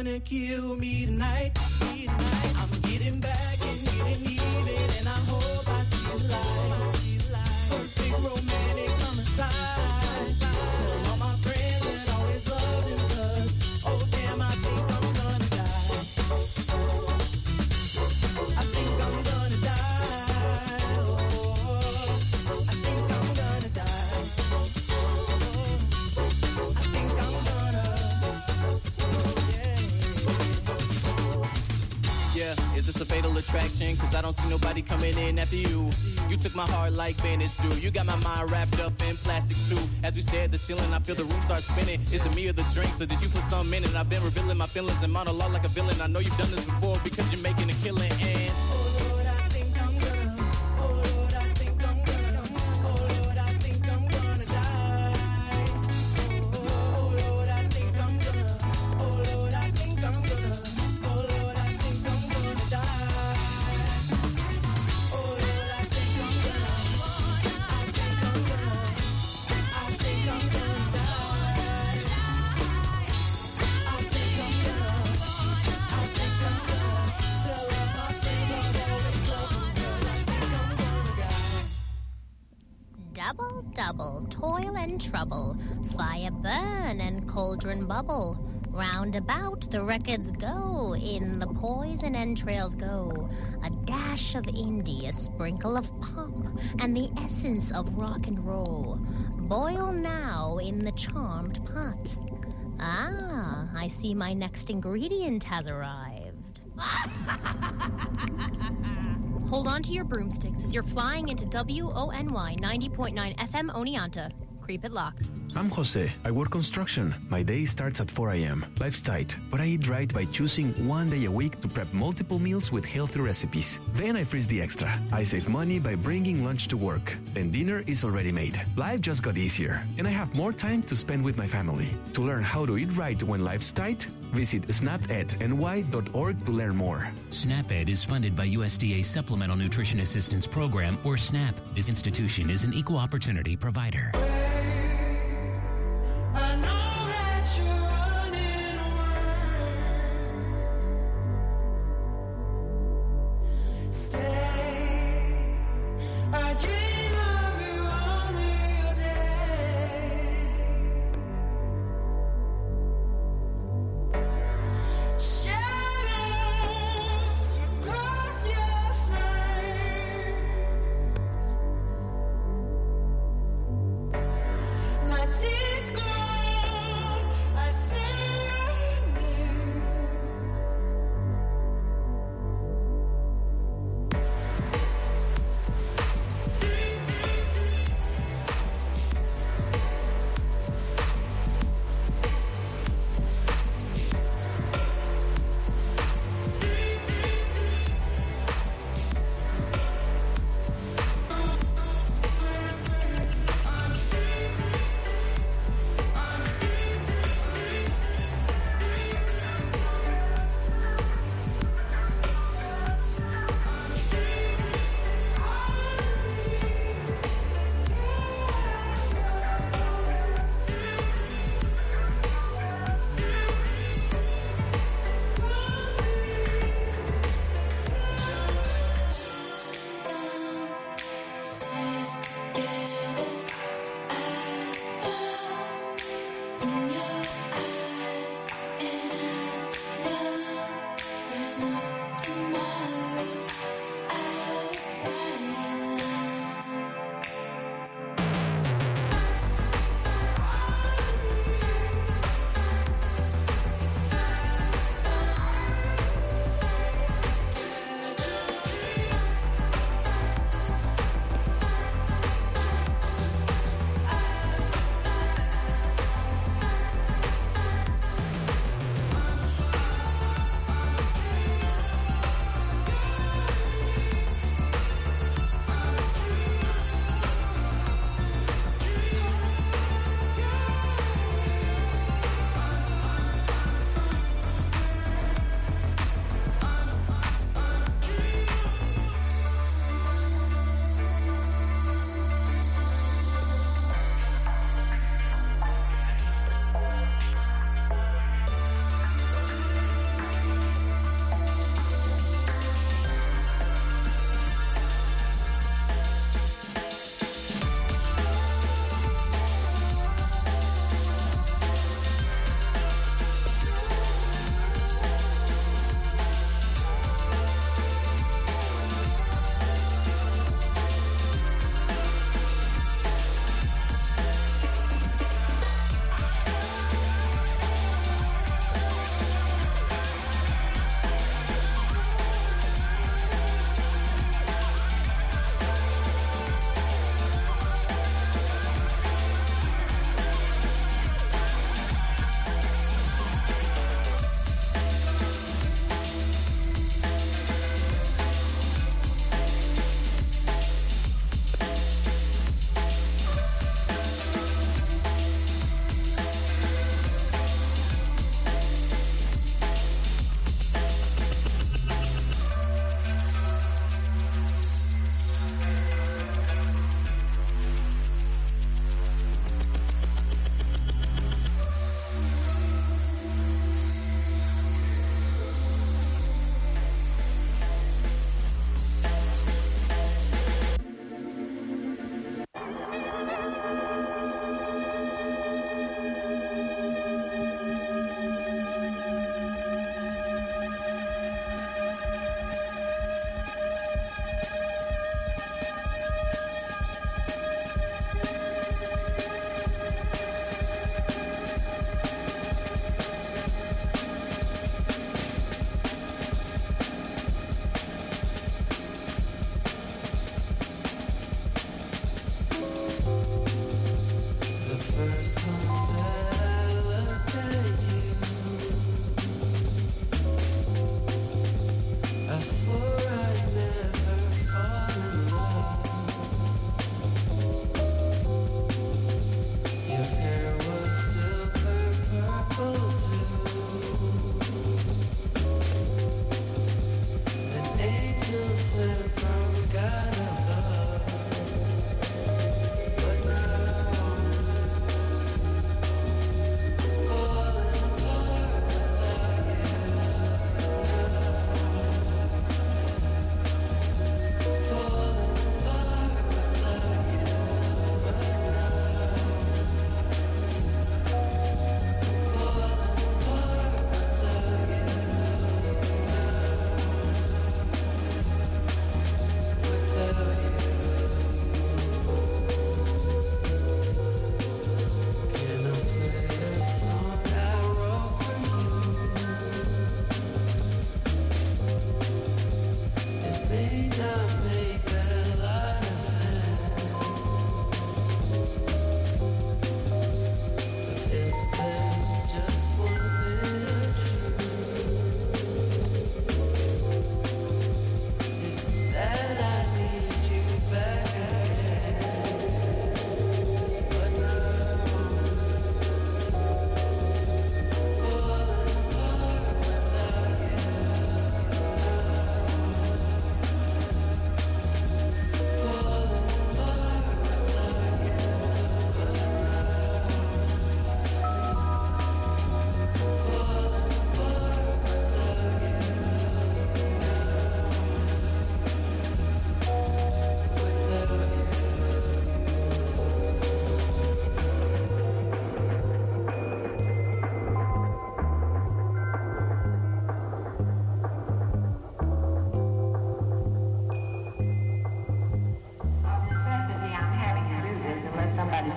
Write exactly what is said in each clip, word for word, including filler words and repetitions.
gonna kill me tonight, me tonight. I'm getting back and getting even, and I hope I see the light. Perfect romantic homicide. Tell all my friends that always loved him, 'cause oh damn, I think I'm gonna die. I think I'm gonna die. Oh, I think I'm gonna die. Oh, I think I'm gonna. Yeah. Yeah, is this a fatal attraction? 'Cause I don't see nobody coming in after you. You took my heart like bandits do. You got my mind wrapped up in plastic too. As we stare at the ceiling, I feel the room start spinning. Is it me or the drink? So did you put some in it? I've been revealing my feelings and monologue like a villain. I know you've done this before because you're making a killing. And oh Lord, I think I'm gonna. Oh Lord, I think I'm gonna. Oh Lord, I think I'm gonna die. Oh Lord, I think I'm gonna. Oh Lord, I think I'm gonna. Oh Lord, I think I'm gonna die. Double, double, toil and trouble, fire burn and cauldron bubble. Round about the records go, in the poison entrails go. A dash of indie, a sprinkle of pop, and the essence of rock and roll. Boil now in the charmed pot. Ah, I see my next ingredient has arrived. Hold on to your broomsticks as you're flying into W O N Y ninety point nine F M Oneonta. Creep it locked. I'm Jose. I work construction. My day starts at four a.m. Life's tight, but I eat right by choosing one day a week to prep multiple meals with healthy recipes. Then I freeze the extra. I save money by bringing lunch to work. Then dinner is already made. Life just got easier, and I have more time to spend with my family. To learn how to eat right when life's tight, visit snap ed n y dot org to learn more. SNAP-Ed is funded by U S D A Supplemental Nutrition Assistance Program, or SNAP. This institution is an equal opportunity provider. I know that you're running away. Stay. I dream of you only a day. Shadows across your face.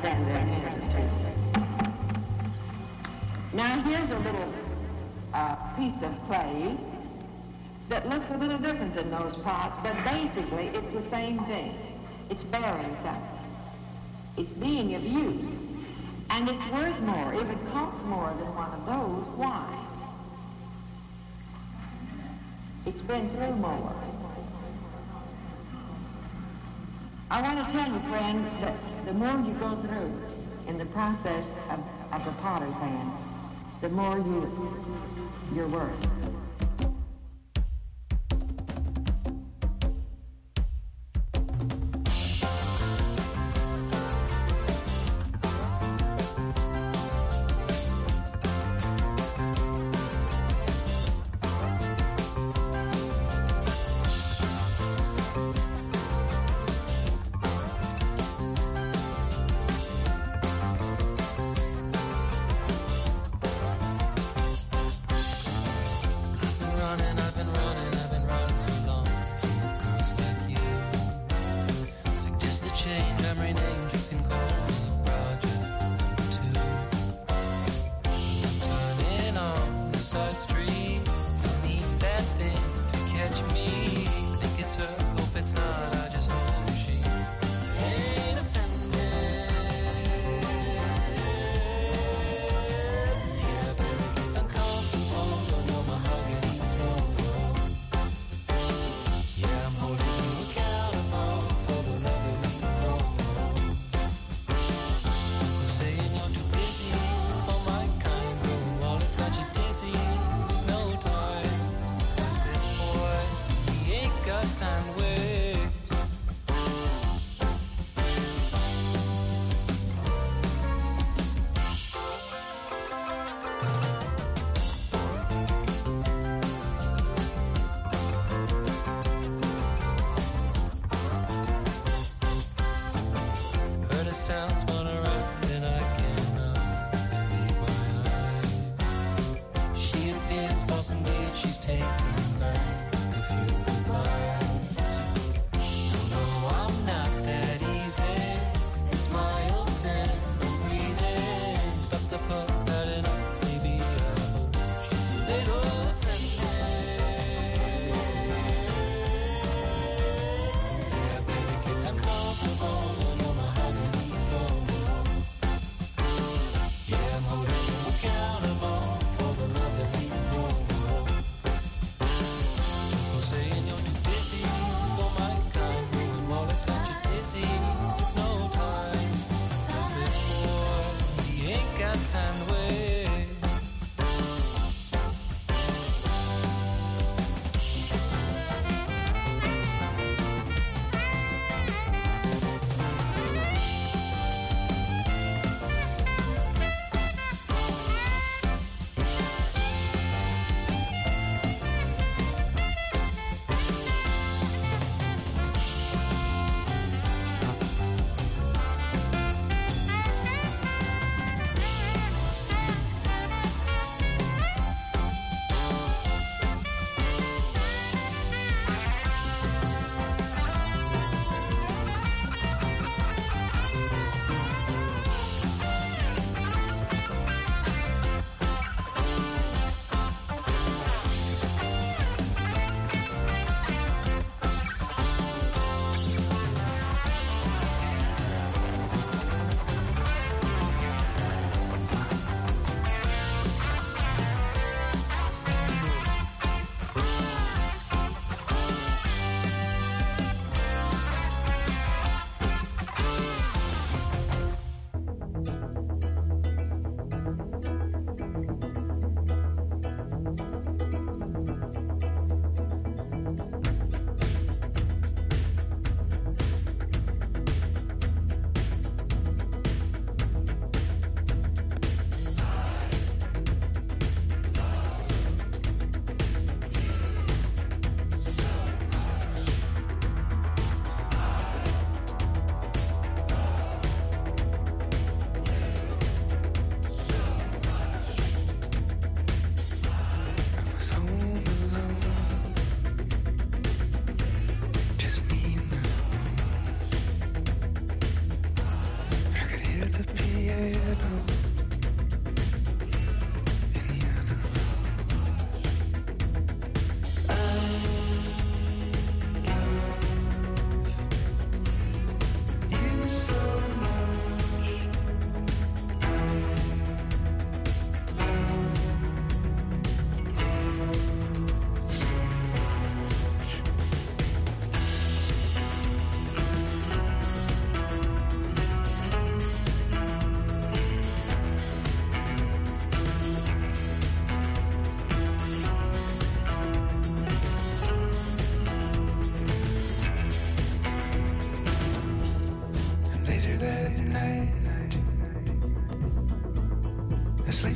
stand there and answer to you. Now here's a little uh, piece of clay that looks a little different than those pots, but basically it's the same thing. It's bearing something. It's being of use. And it's worth more. If it costs more than one of those, why? It's been through more. I want to tell you, friend, that the more you go through in the process of, of the potter's hand, the more you, you're worth.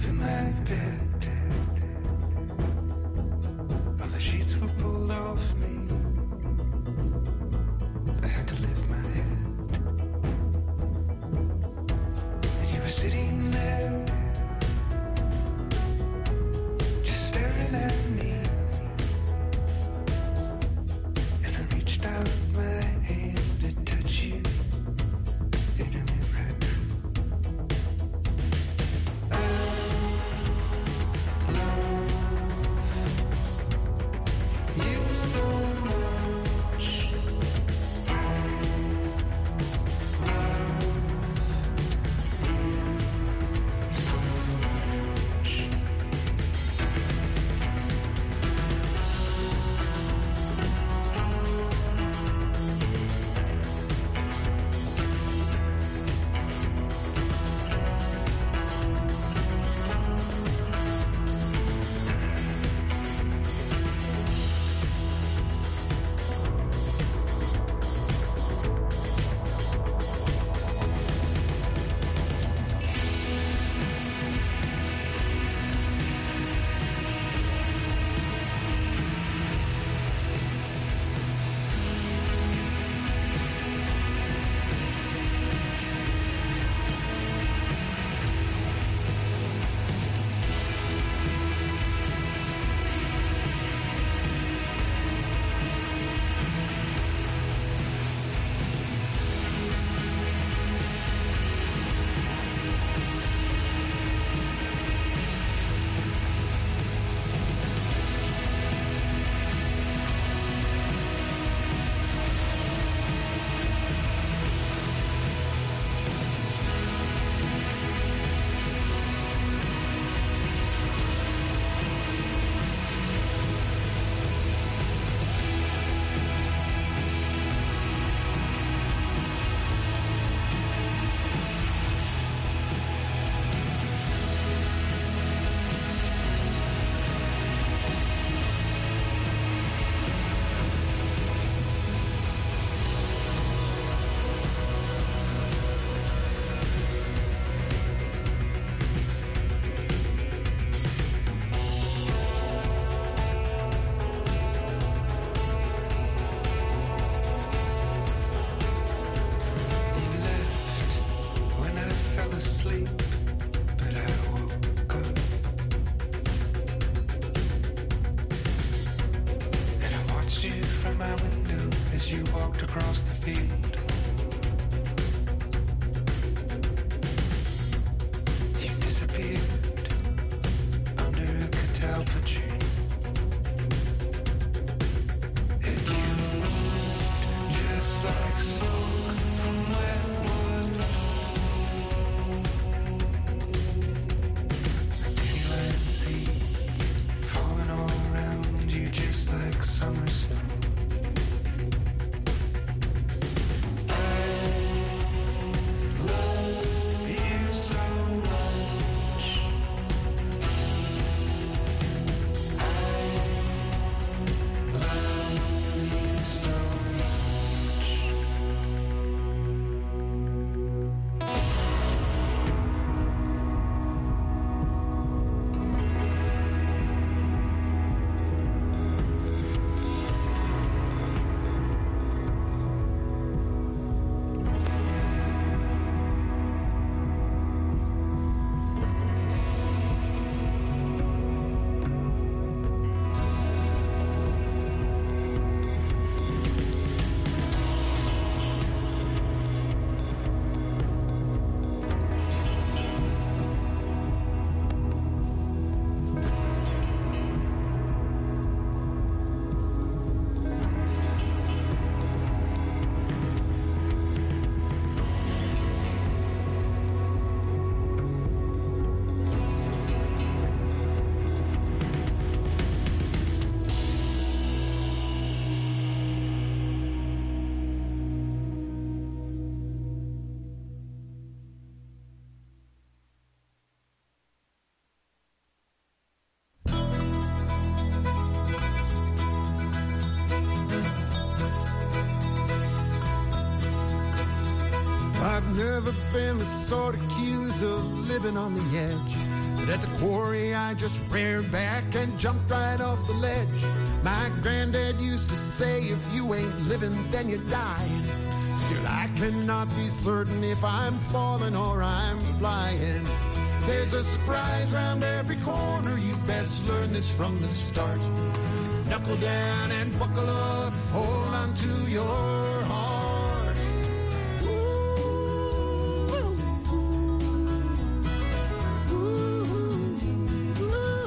to my bed. All the sheets were pulled off me. I had to lift my head. And you were sitting there, just staring at me. And I reached out my hand to touch you. Then I went right through. I love you so much. I love you so much. Across the field, you disappeared under a catalpa tree. And you moved just like smoke from wet wood. Daylight seeds falling all around you just like summer snow. I've never been the sort accused of living on the edge, but But at the quarry I just reared back and jumped right off the ledge. My granddad used to say, if you ain't living, then you're dying. Still, I cannot be certain if I'm falling or I'm flying. There's a surprise round every corner, you best learn this from the start. Knuckle down and buckle up, hold on to your heart. Ooh, ooh, ooh,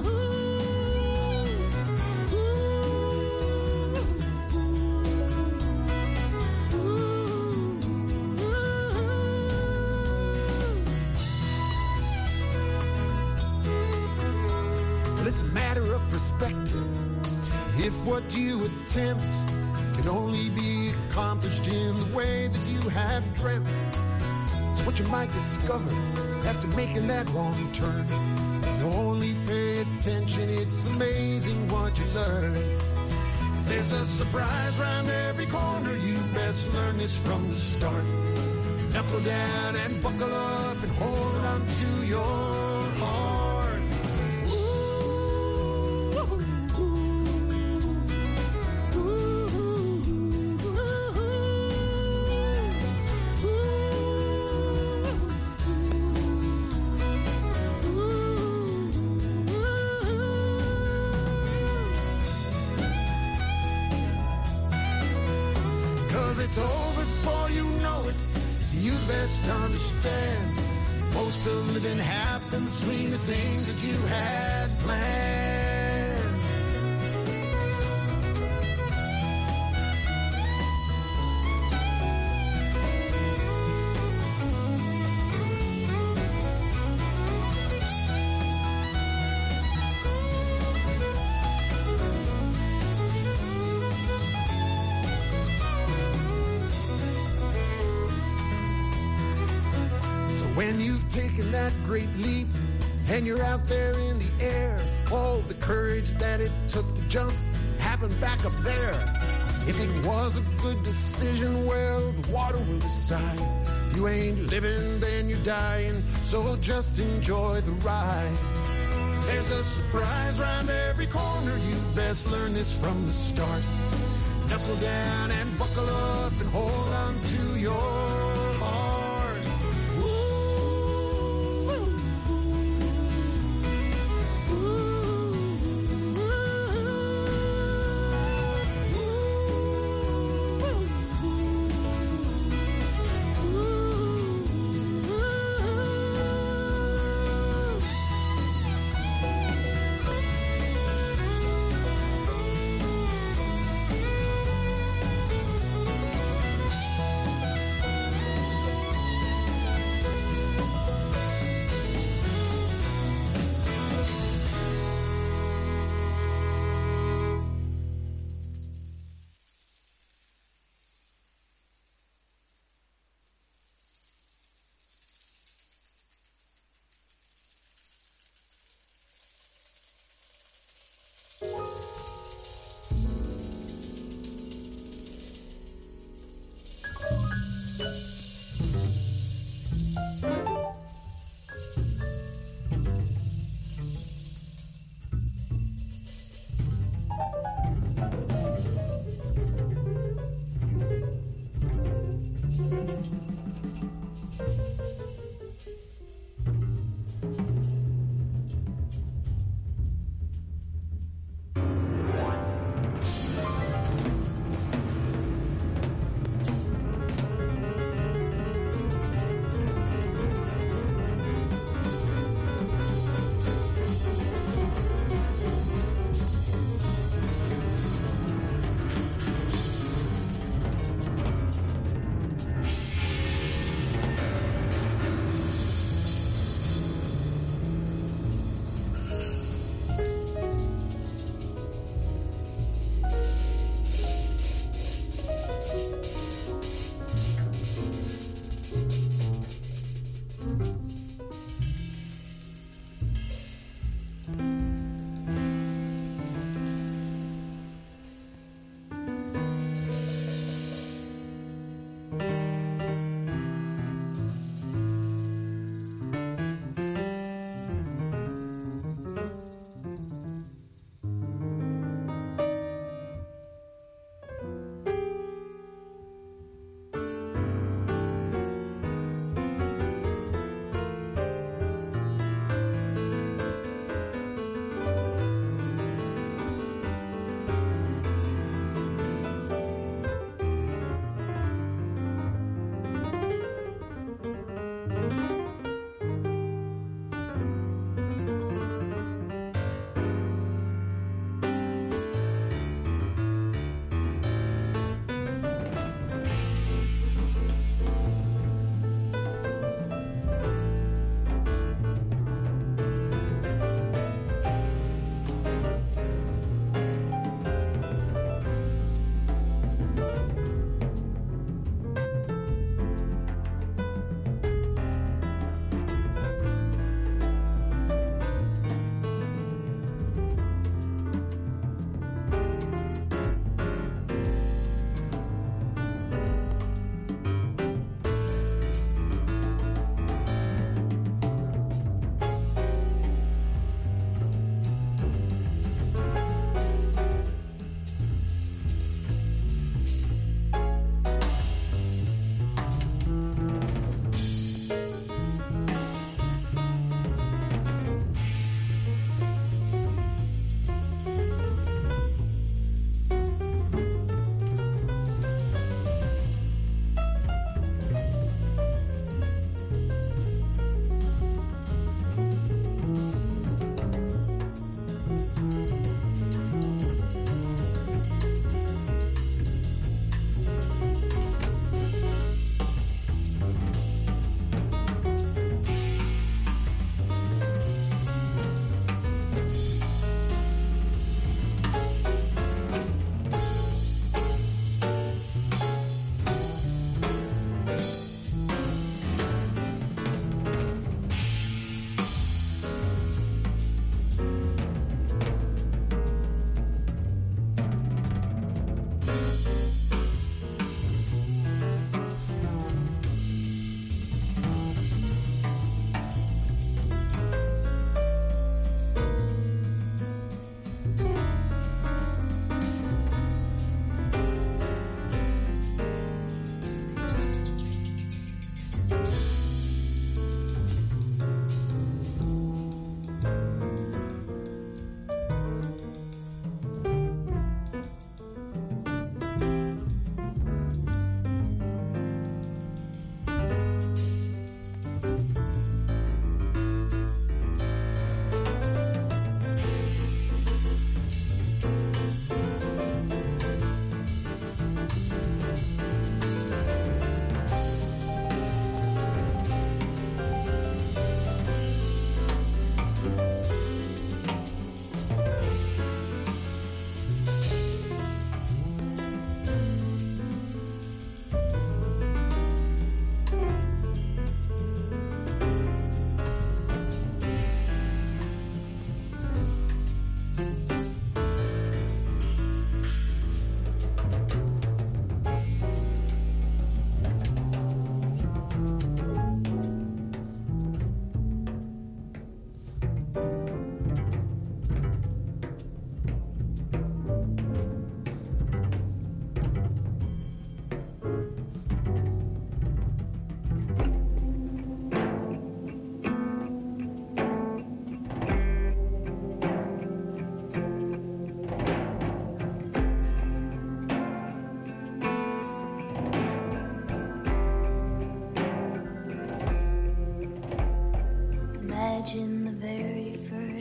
Well, it's a matter of perspective. If what you attempt can only be accomplished in the way that you have dreamt, it's what you might discover after making that wrong turn. You only pay attention, it's amazing what you learn. 'Cause there's a surprise round every corner, you best learn this from the start. Knuckle down and buckle up and hold on to your heart. It's over before you know it, so you best understand. Most of living happens between the things that you had planned. When you've taken that great leap and you're out there in the air, all the courage that it took to jump happened back up there. If it was a good decision, well, the water will decide. If you ain't living, then you're dying, so just enjoy the ride. There's a surprise round every corner, you best learn this from the start. Knuckle down and buckle up and hold on to your heart.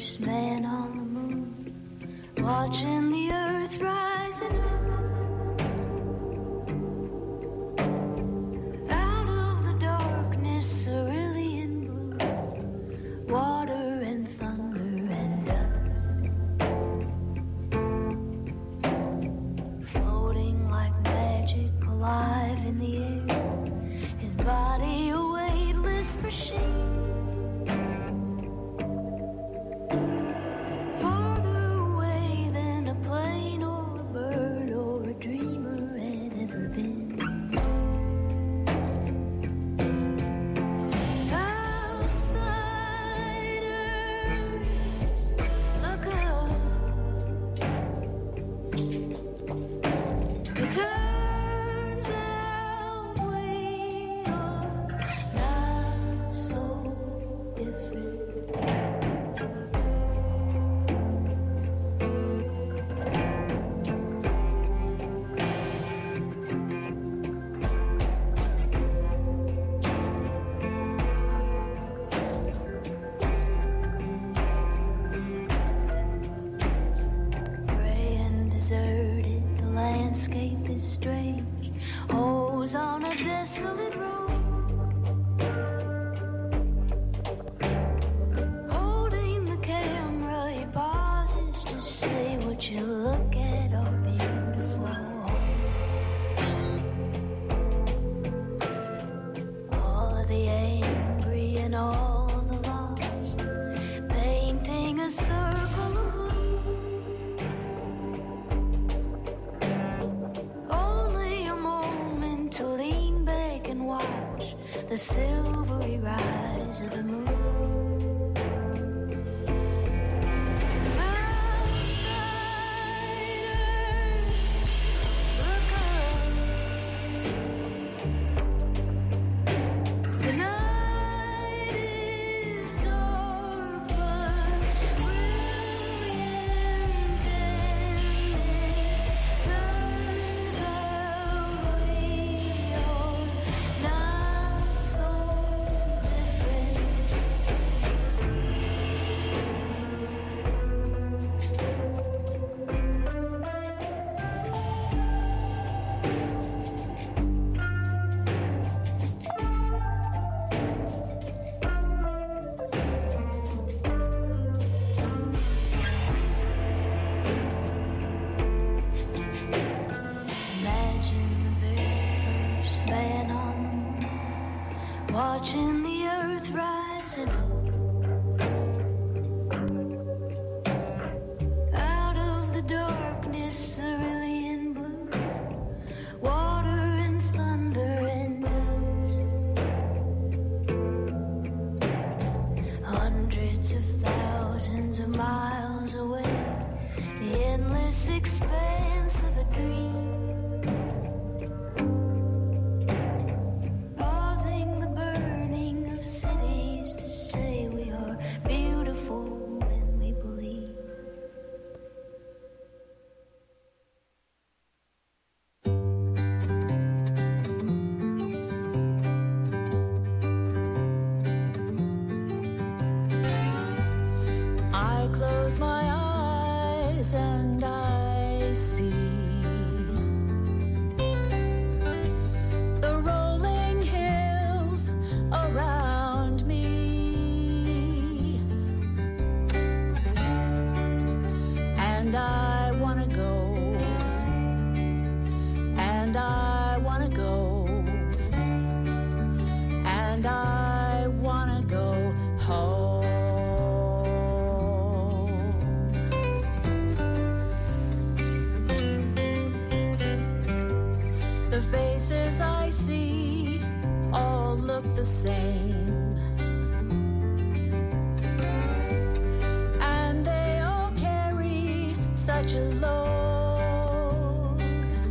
first man on the moon, watching the earth rising up. Out of the darkness, cerulean blue, water and thunder and dust, floating like magic, alive in the air, his body a weightless machine. The silvery rise of the moon. Watching the earth rising up out of the darkness, cerulean blue, water and thunder and dust, hundreds of thousands of miles away, the endless expanse of a dream. Cities to say we are beautiful when we believe. I close my eyes and I see the rolling hills around me, and I wanna go, and I wanna go, and I wanna go home. The faces I see all look the same, and they all carry such a load,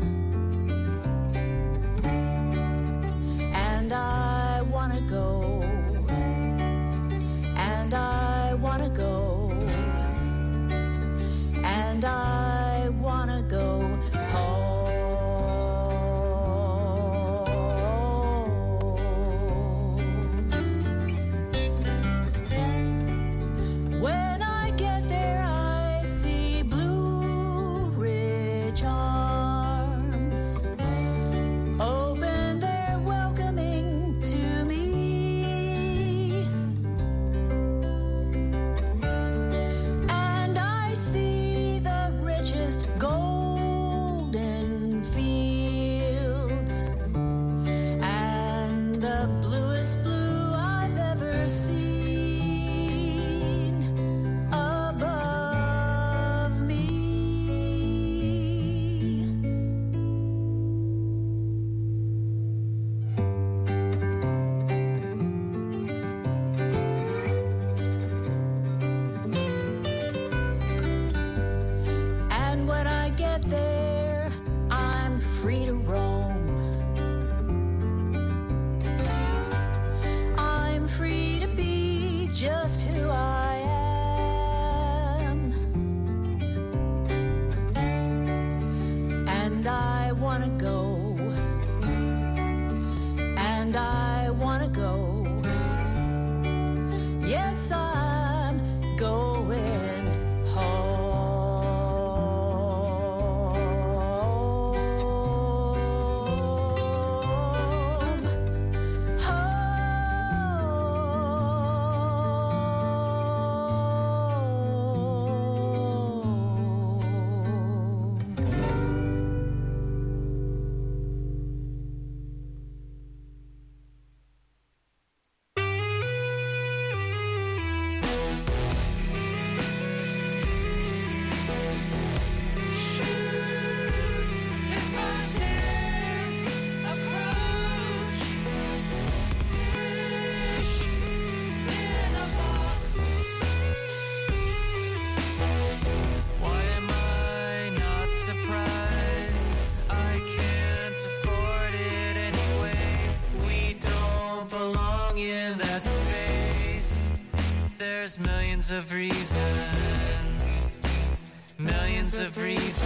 and I wanna go, and I wanna go, and I wanna go home. When I get millions of reasons, millions of reasons.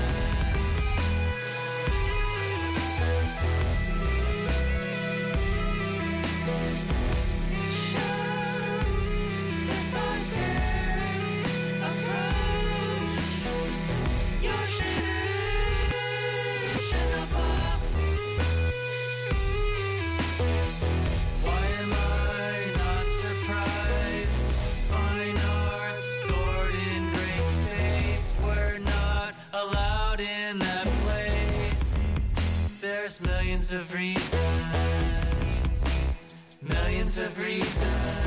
Millions of reasons, millions of reasons.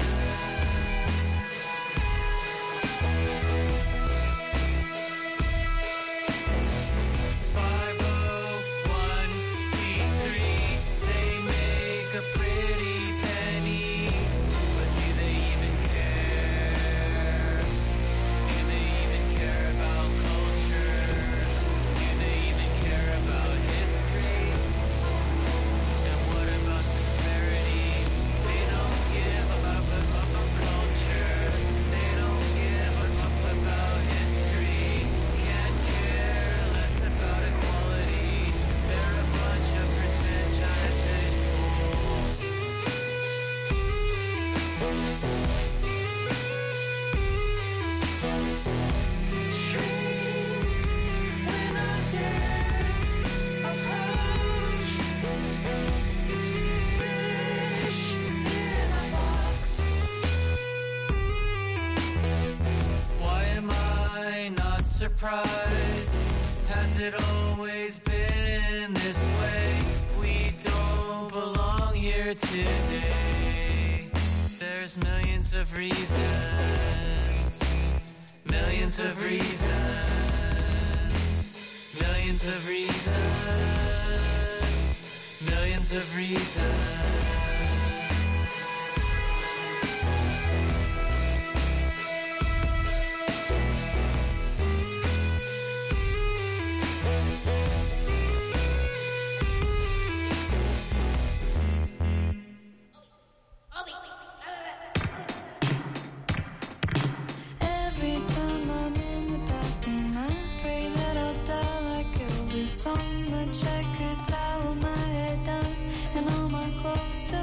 five oh one c three, they make a pretty penny, but do they even care? Do they even care about culture? Do they even care about history? And what about disparity? They don't give a fuck about culture. They don't give a fuck about history. Can't care less about equality. They're a bunch of pretentious assholes. Shrink when I dare approach. Fish in a box. Why am I not surprised? Has it always been this way? We don't belong here today. There's millions of reasons, millions of reasons, millions of reasons, millions of reasons. Every time I'm in the bathroom, I pray that I'll die like Elvis. So much I could towel my head down and all my clothes to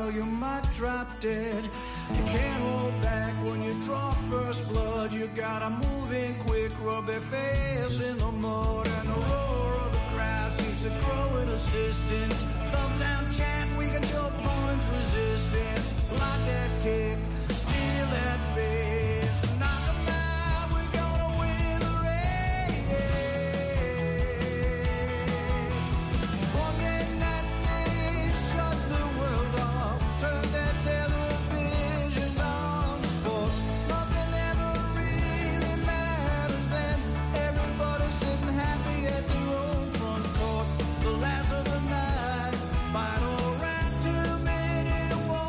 well, you might drop dead. You can't hold back when you draw first blood. You gotta move in quick, rub their face in the mud. And the roar of the crowd seems to grow in assistance. Thumbs down chant, weaken your opponent's resistance. Lock that kick, steal that base, knock 'em out, we're gonna win the race. One game that they shut the world off, turn their televisions on sports. Nothing ever really matters then. Everybody's sitting happy at their own front court. The last of the night, final round, two minute war.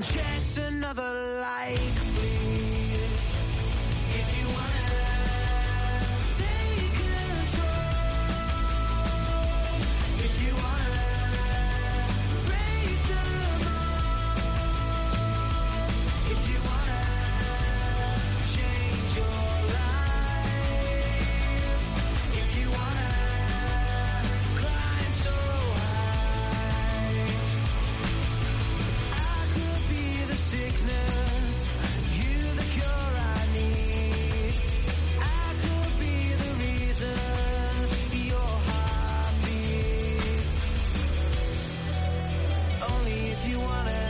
inject another like, please. If you wanna take control, if you wanna break the mold, if you wanna change your life, if you wanna climb so high, I could be the sickness, you the cure I need. I could be the reason your heart beats. Only if you wanna,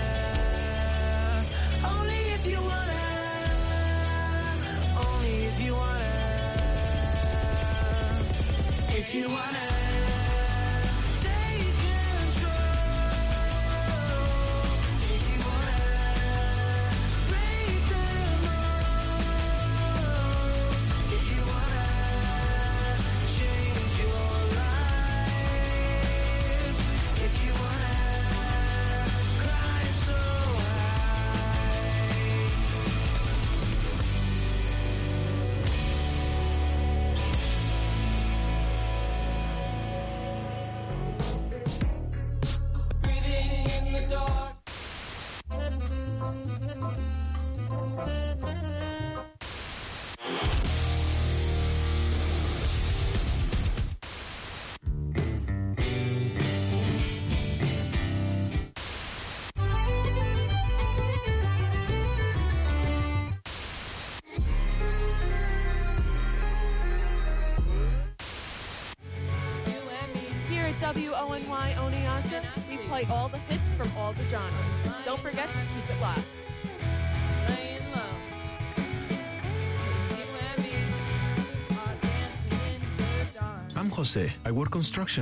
only if you wanna, only if you wanna, if you wanna take control, if you wanna break the mold, if you wanna change your life, if you wanna climb so high. Breathing in the dark. Here at W O N Y Oneonta, we play all the hits from all the genres. Don't forget to keep it locked. Laying low. You and me are dancing in the dark. I'm Jose. I work construction.